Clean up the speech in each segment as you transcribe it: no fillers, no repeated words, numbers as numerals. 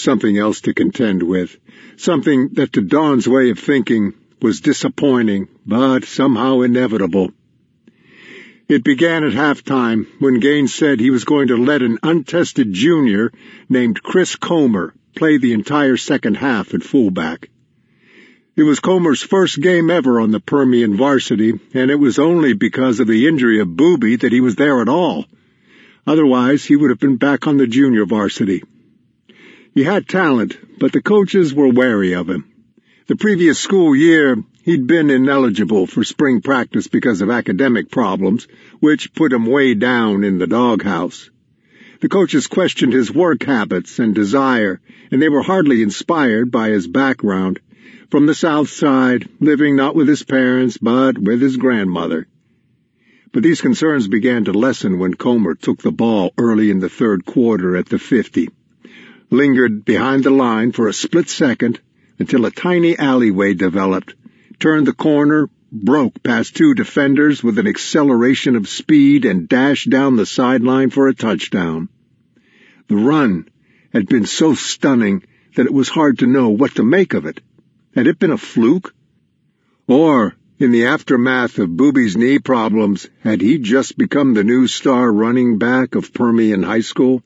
something else to contend with, something that to Don's way of thinking was disappointing, but somehow inevitable. It began at halftime when Gaines said he was going to let an untested junior named Chris Comer play the entire second half at fullback. It was Comer's first game ever on the Permian varsity, and it was only because of the injury of Booby that he was there at all. Otherwise, he would have been back on the junior varsity. He had talent, but the coaches were wary of him. The previous school year, he'd been ineligible for spring practice because of academic problems, which put him way down in the doghouse. The coaches questioned his work habits and desire, and they were hardly inspired by his background. From the South Side, living not with his parents, but with his grandmother. But these concerns began to lessen when Comer took the ball early in the third quarter at the 50. Lingered behind the line for a split second until a tiny alleyway developed, turned the corner, broke past two defenders with an acceleration of speed, and dashed down the sideline for a touchdown. The run had been so stunning that it was hard to know what to make of it. Had it been a fluke? Or, in the aftermath of Booby's knee problems, had he just become the new star running back of Permian High School?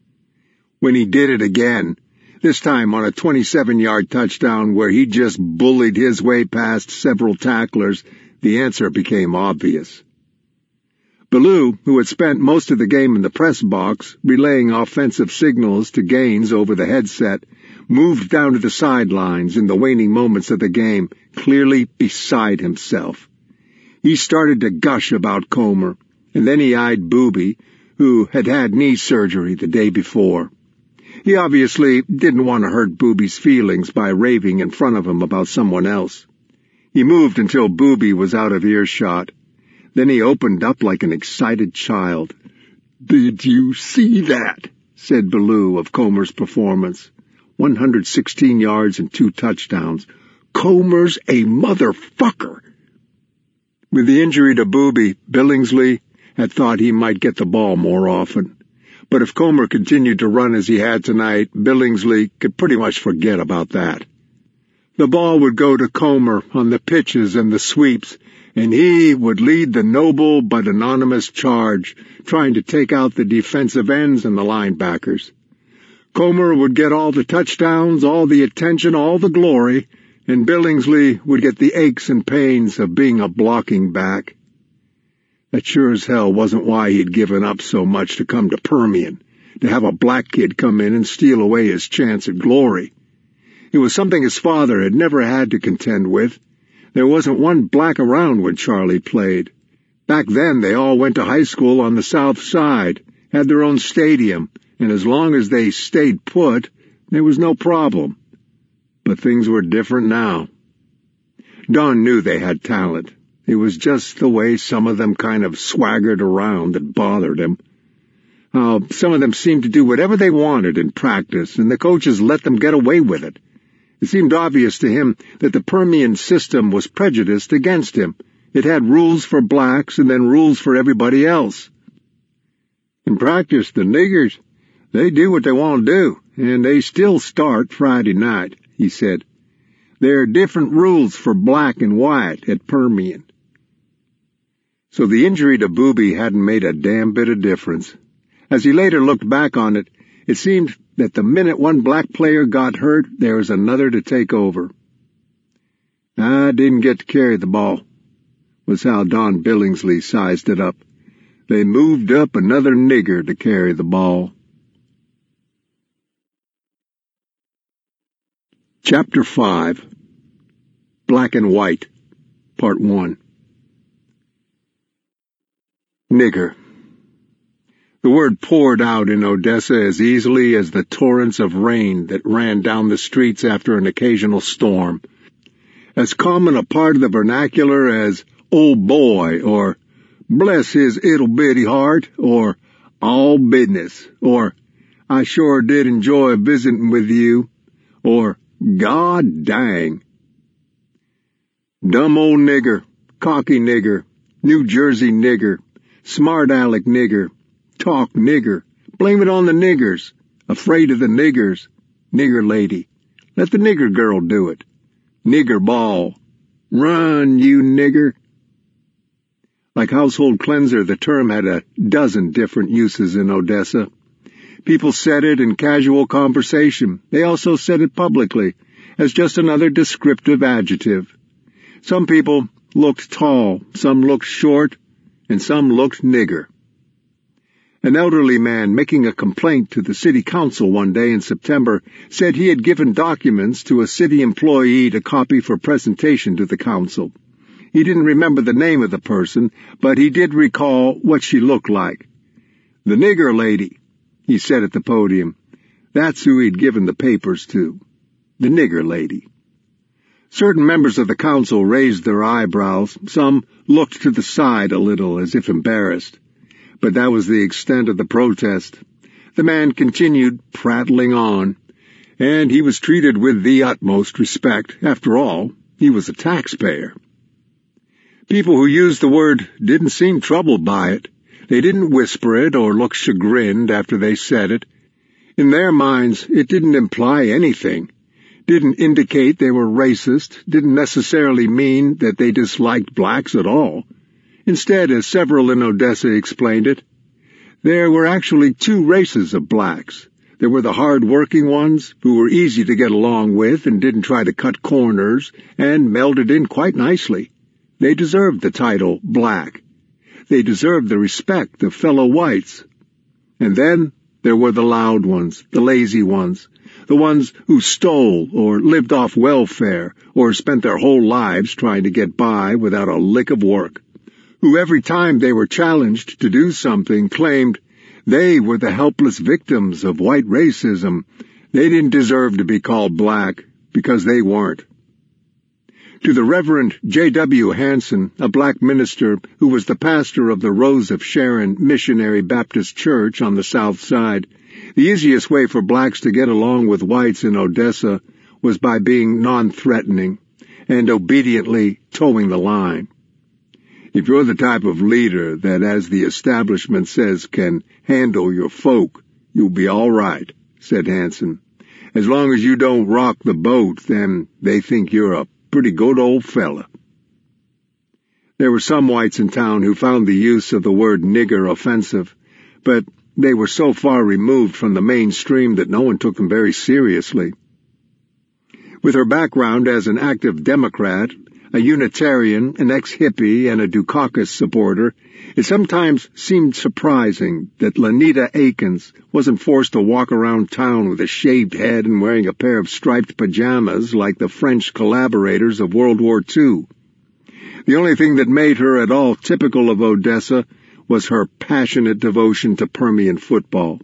When he did it again, this time on a 27-yard touchdown where he just bullied his way past several tacklers, the answer became obvious. Ballou, who had spent most of the game in the press box, relaying offensive signals to Gaines over the headset, moved down to the sidelines in the waning moments of the game, clearly beside himself. He started to gush about Comer, and then he eyed Booby, who had had knee surgery the day before. He obviously didn't want to hurt Booby's feelings by raving in front of him about someone else. He moved until Booby was out of earshot. Then he opened up like an excited child. "Did you see that?" said Ballou of Comer's performance. 116 yards and 2 touchdowns. Comer's a motherfucker. With the injury to Booby, Billingsley had thought he might get the ball more often. But if Comer continued to run as he had tonight, Billingsley could pretty much forget about that. The ball would go to Comer on the pitches and the sweeps, and he would lead the noble but anonymous charge, trying to take out the defensive ends and the linebackers. Comer would get all the touchdowns, all the attention, all the glory, and Billingsley would get the aches and pains of being a blocking back. That sure as hell wasn't why he'd given up so much to come to Permian, to have a black kid come in and steal away his chance at glory. It was something his father had never had to contend with. There wasn't one black around when Charlie played. Back then they all went to high school on the South Side, had their own stadium, and as long as they stayed put, there was no problem. But things were different now. Don knew they had talent. It was just the way some of them kind of swaggered around that bothered him. How some of them seemed to do whatever they wanted in practice, and the coaches let them get away with it. It seemed obvious to him that the Permian system was prejudiced against him. It had rules for blacks and then rules for everybody else. In practice, the niggers, they do what they want to do, and they still start Friday night, he said. There are different rules for black and white at Permian. So the injury to Booby hadn't made a damn bit of difference. As he later looked back on it, it seemed that the minute one black player got hurt, there was another to take over. "I didn't get to carry the ball," was how Don Billingsley sized it up. "They moved up another nigger to carry the ball." Chapter 5 Black and White, Part 1. Nigger. The word poured out in Odessa as easily as the torrents of rain that ran down the streets after an occasional storm. As common a part of the vernacular as "old boy," or "bless his ittle bitty heart," or "all business," or "I sure did enjoy visiting with you," or "God dang." Dumb old nigger, cocky nigger, New Jersey nigger, smart aleck nigger, talk nigger, blame it on the niggers, afraid of the niggers, Nigger lady. Let the nigger girl do it. Nigger ball. Run, you nigger. Like household cleanser, the term had a dozen different uses in Odessa. People said it in casual conversation. They also said it publicly, as just another descriptive adjective. Some people looked tall, some looked short, and some looked nigger. An elderly man making a complaint to the city council one day in September said he had given documents to a city employee to copy for presentation to the council. He didn't remember the name of the person, but he did recall what she looked like. The nigger lady, he said at the podium. That's who he'd given the papers to. The nigger lady. Certain members of the council raised their eyebrows. Some looked to the side a little, as if embarrassed. But that was the extent of the protest. The man continued prattling on, and he was treated with the utmost respect. After all, he was a taxpayer. People who used the word didn't seem troubled by it. They didn't whisper it or look chagrined after they said it. In their minds, it didn't imply anything, didn't indicate they were racist, didn't necessarily mean that they disliked blacks at all. Instead, as several in Odessa explained it, there were actually two races of blacks. There were the hard-working ones, who were easy to get along with and didn't try to cut corners, and melded in quite nicely. They deserved the title black. They deserved the respect of fellow whites. And then there were the loud ones, the lazy ones, the ones who stole or lived off welfare or spent their whole lives trying to get by without a lick of work, who every time they were challenged to do something claimed they were the helpless victims of white racism. They didn't deserve to be called black because they weren't. To the Reverend J.W. Hansen, a black minister who was the pastor of the Rose of Sharon Missionary Baptist Church on the south side, the easiest way for blacks to get along with whites in Odessa was by being non-threatening and obediently towing the line. If you're the type of leader that, as the establishment says, can handle your folk, you'll be all right, said Hansen. As long as you don't rock the boat, then they think you're a pretty good old fella. There were some whites in town who found the use of the word nigger offensive, but they were so far removed from the mainstream that no one took them very seriously. With her background as an active Democrat, a Unitarian, an ex-hippie, and a Dukakis supporter, it sometimes seemed surprising that Lanita Akins wasn't forced to walk around town with a shaved head and wearing a pair of striped pajamas like the French collaborators of World War II. The only thing that made her at all typical of Odessa was her passionate devotion to Permian football.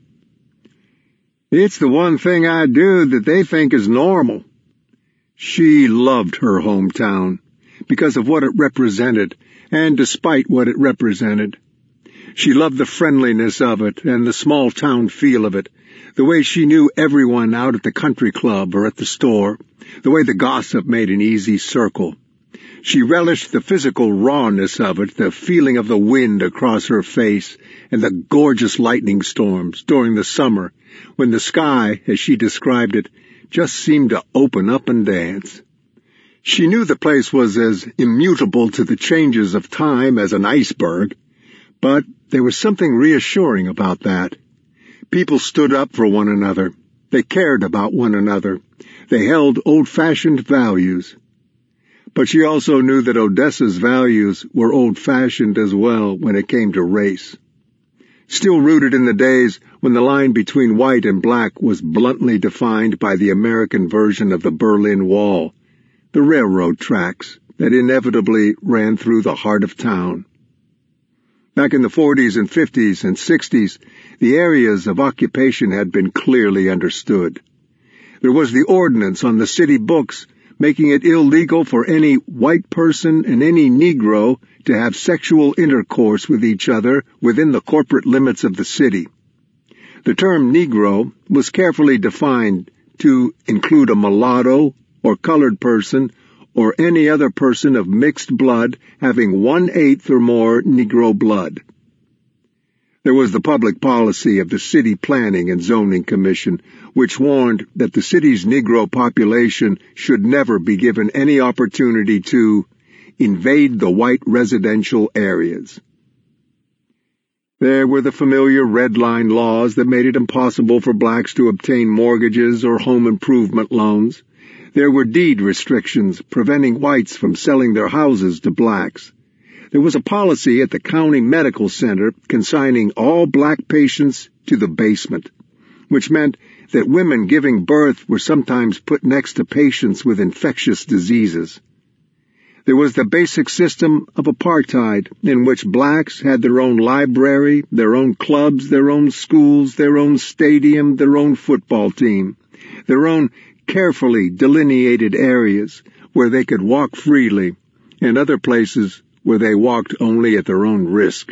It's the one thing I do that they think is normal. She loved her hometown because of what it represented, and despite what it represented. She loved the friendliness of it and the small-town feel of it, the way she knew everyone out at the country club or at the store, the way the gossip made an easy circle. She relished the physical rawness of it, the feeling of the wind across her face, and the gorgeous lightning storms during the summer, when the sky, as she described it, just seemed to open up and dance. She knew the place was as immutable to the changes of time as an iceberg, but there was something reassuring about that. People stood up for one another. They cared about one another. They held old-fashioned values. But she also knew that Odessa's values were old-fashioned as well when it came to race. Still rooted in the days when the line between white and black was bluntly defined by the American version of the Berlin Wall, the railroad tracks that inevitably ran through the heart of town. Back in the 40s and 50s and 60s, the areas of occupation had been clearly understood. There was the ordinance on the city books making it illegal for any white person and any Negro to have sexual intercourse with each other within the corporate limits of the city. The term Negro was carefully defined to include a mulatto or colored person or any other person of mixed blood having 1/8 or more Negro blood. There was the public policy of the City Planning and Zoning Commission, which warned that the city's Negro population should never be given any opportunity to invade the white residential areas. There were the familiar red line laws that made it impossible for blacks to obtain mortgages or home improvement loans. There were deed restrictions preventing whites from selling their houses to blacks. There was a policy at the county medical center consigning all black patients to the basement, which meant that women giving birth were sometimes put next to patients with infectious diseases. There was the basic system of apartheid, in which blacks had their own library, their own clubs, their own schools, their own stadium, their own football team, their own carefully delineated areas where they could walk freely, and other places where they walked only at their own risk.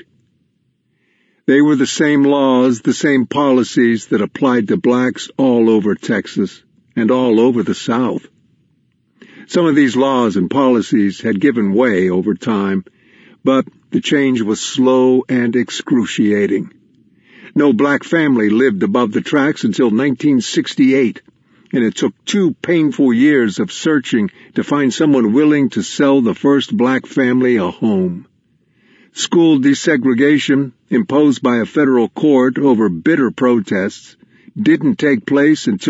They were the same laws, the same policies that applied to blacks all over Texas and all over the South. Some of these laws and policies had given way over time, but the change was slow and excruciating. No black family lived above the tracks until 1968, and it took 2 painful years of searching to find someone willing to sell the first black family a home. School desegregation, imposed by a federal court over bitter protests, didn't take place until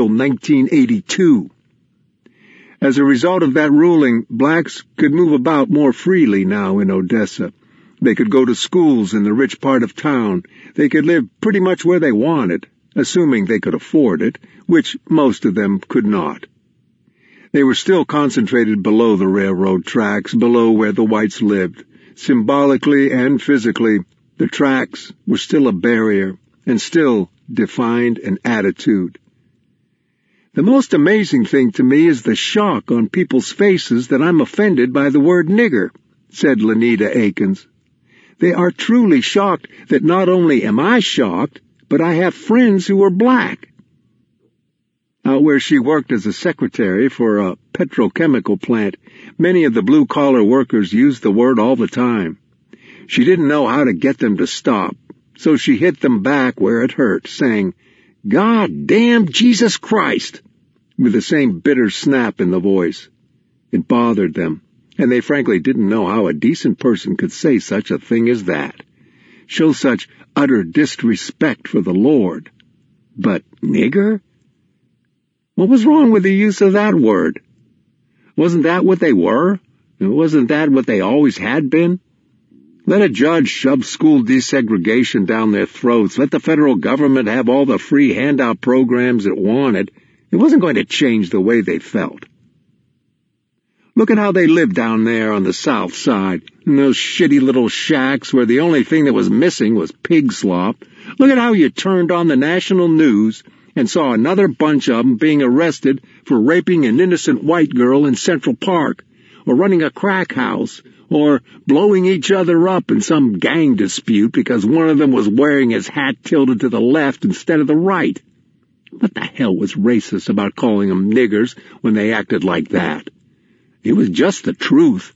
1982. As a result of that ruling, blacks could move about more freely now in Odessa. They could go to schools in the rich part of town. They could live pretty much where they wanted, assuming they could afford it, which most of them could not. They were still concentrated below the railroad tracks, below where the whites lived. Symbolically and physically, the tracks were still a barrier and still defined an attitude. The most amazing thing to me is the shock on people's faces that I'm offended by the word nigger, said Lenita Akins. They are truly shocked that not only am I shocked, but I have friends who are black. Out where she worked as a secretary for a petrochemical plant, many of the blue-collar workers used the word all the time. She didn't know how to get them to stop, so she hit them back where it hurt, saying, "God damn Jesus Christ," with the same bitter snap in the voice. It bothered them, and they frankly didn't know how a decent person could say such a thing as that, show such utter disrespect for the Lord. But nigger? What was wrong with the use of that word? Wasn't that what they were? Wasn't that what they always had been? Let a judge shove school desegregation down their throats. Let the federal government have all the free handout programs it wanted. It wasn't going to change the way they felt. Look at how they lived down there on the south side, in those shitty little shacks where the only thing that was missing was pig slop. Look at how you turned on the national news and saw another bunch of them being arrested for raping an innocent white girl in Central Park, or running a crack house, or blowing each other up in some gang dispute because one of them was wearing his hat tilted to the left instead of the right. What the hell was racist about calling them niggers when they acted like that? It was just the truth.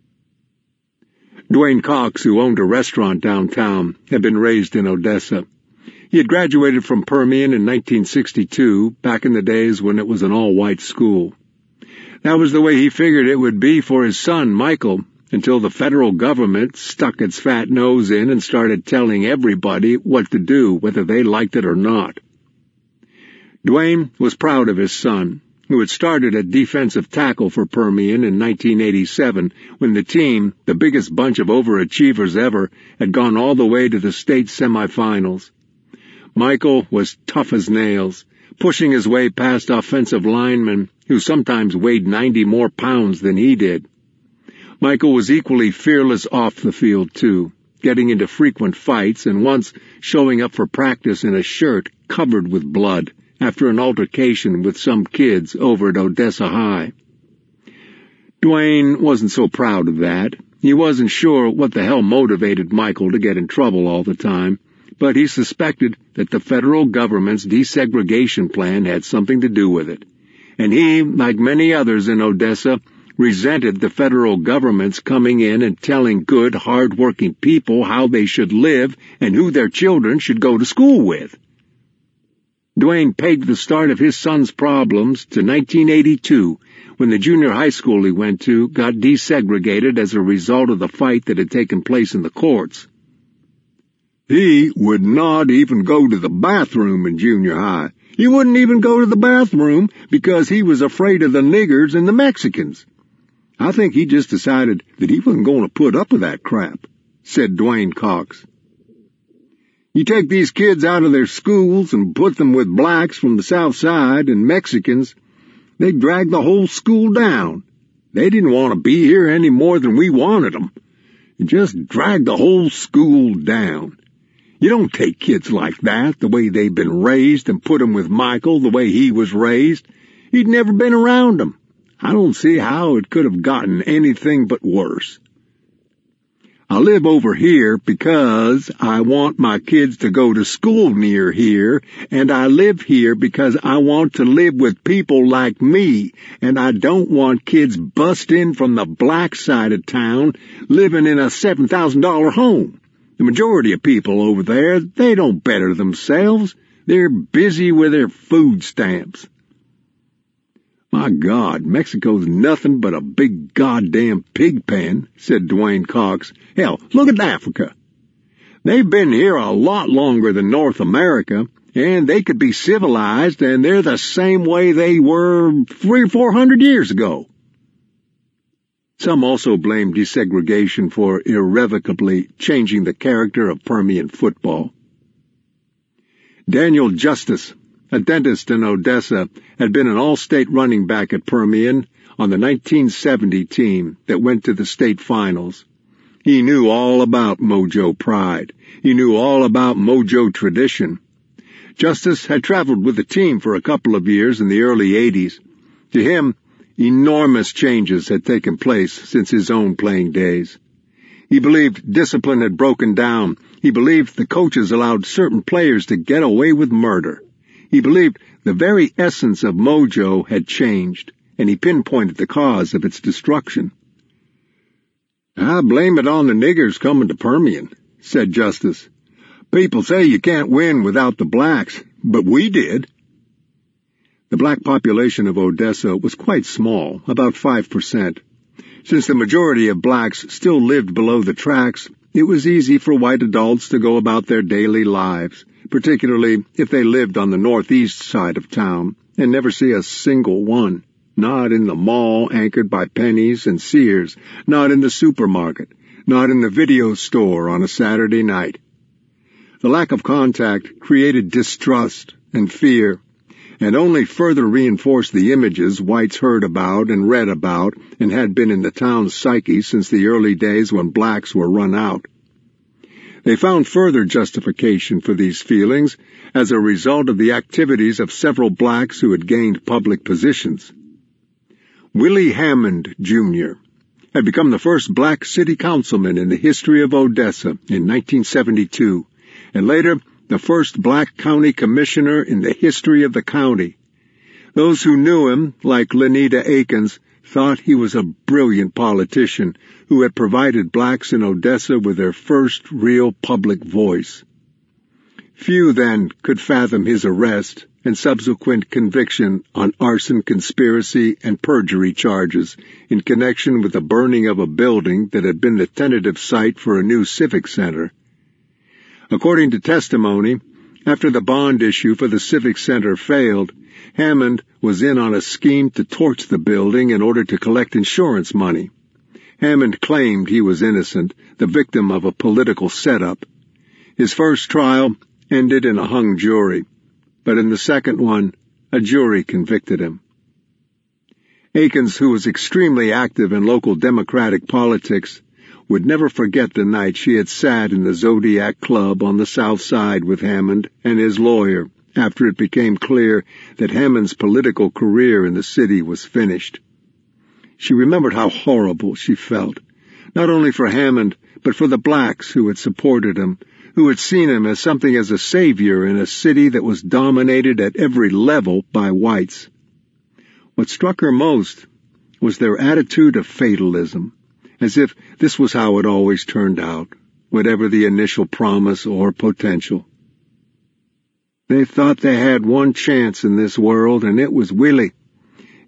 Dwayne Cox, who owned a restaurant downtown, had been raised in Odessa. He had graduated from Permian in 1962, back in the days when it was an all-white school. That was the way he figured it would be for his son, Michael, until the federal government stuck its fat nose in and started telling everybody what to do, whether they liked it or not. Dwayne was proud of his son, who had started at defensive tackle for Permian in 1987, when the team, the biggest bunch of overachievers ever, had gone all the way to the state semifinals. Michael was tough as nails, pushing his way past offensive linemen who sometimes weighed 90 more pounds than he did. Michael was equally fearless off the field, too, getting into frequent fights and once showing up for practice in a shirt covered with blood after an altercation with some kids over at Odessa High. Dwayne wasn't so proud of that. He wasn't sure what the hell motivated Michael to get in trouble all the time, but he suspected that the federal government's desegregation plan had something to do with it. And he, like many others in Odessa, resented the federal government's coming in and telling good, hard-working people how they should live and who their children should go to school with. Dwayne pegged the start of his son's problems to 1982, when the junior high school he went to got desegregated as a result of the fight that had taken place in the courts. He would not even go to the bathroom in junior high. He wouldn't even go to the bathroom because he was afraid of the niggers and the Mexicans. I think he just decided that he wasn't going to put up with that crap, said Dwayne Cox. You take these kids out of their schools and put them with blacks from the South Side and Mexicans, they drag the whole school down. They didn't want to be here any more than we wanted them. And just drag the whole school down. You don't take kids like that, the way they've been raised, and put them with Michael the way he was raised. He'd never been around them. I don't see how it could have gotten anything but worse. I live over here because I want my kids to go to school near here, and I live here because I want to live with people like me, and I don't want kids bust in from the black side of town living in a $7,000 home. The majority of people over there, they don't better themselves. They're busy with their food stamps. My God, Mexico's nothing but a big goddamn pig pen, said Dwayne Cox. Hell, look at Africa. They've been here a lot longer than North America, and they could be civilized, and they're the same way they were 300 or 400 years ago. Some also blame desegregation for irrevocably changing the character of Permian football. Daniel Justice, a dentist in Odessa, had been an all-state running back at Permian on the 1970 team that went to the state finals. He knew all about Mojo pride. He knew all about Mojo tradition. Justice had traveled with the team for a couple of years in the early 80s. To him, enormous changes had taken place since his own playing days. He believed discipline had broken down. He believed the coaches allowed certain players to get away with murder. He believed the very essence of Mojo had changed, and he pinpointed the cause of its destruction. I blame it on the niggers coming to Permian, said Justice. People say you can't win without the blacks, but we did. The black population of Odessa was quite small, about 5%. Since the majority of blacks still lived below the tracks, it was easy for white adults to go about their daily lives, particularly if they lived on the northeast side of town, and never see a single one. Not in the mall anchored by Penny's and Sears, not in the supermarket, not in the video store on a Saturday night. The lack of contact created distrust and fear, and only further reinforced the images whites heard about and read about and had been in the town's psyche since the early days when blacks were run out. They found further justification for these feelings as a result of the activities of several blacks who had gained public positions. Willie Hammond, Jr., had become the first black city councilman in the history of Odessa in 1972, and later the first black county commissioner in the history of the county. Those who knew him, like Lenita Akins, thought he was a brilliant politician who had provided blacks in Odessa with their first real public voice. Few then could fathom his arrest and subsequent conviction on arson, conspiracy, and perjury charges in connection with the burning of a building that had been the tentative site for a new civic center. According to testimony, after the bond issue for the civic center failed, Hammond was in on a scheme to torch the building in order to collect insurance money. Hammond claimed he was innocent, the victim of a political setup. His first trial ended in a hung jury, but in the second one, a jury convicted him. Akins, who was extremely active in local Democratic politics, would never forget the night she had sat in the Zodiac Club on the South Side with Hammond and his lawyer after it became clear that Hammond's political career in the city was finished. She remembered how horrible she felt, not only for Hammond, but for the blacks who had supported him, who had seen him as something as a savior in a city that was dominated at every level by whites. What struck her most was their attitude of fatalism, as if this was how it always turned out, whatever the initial promise or potential. They thought they had one chance in this world, and it was Willie.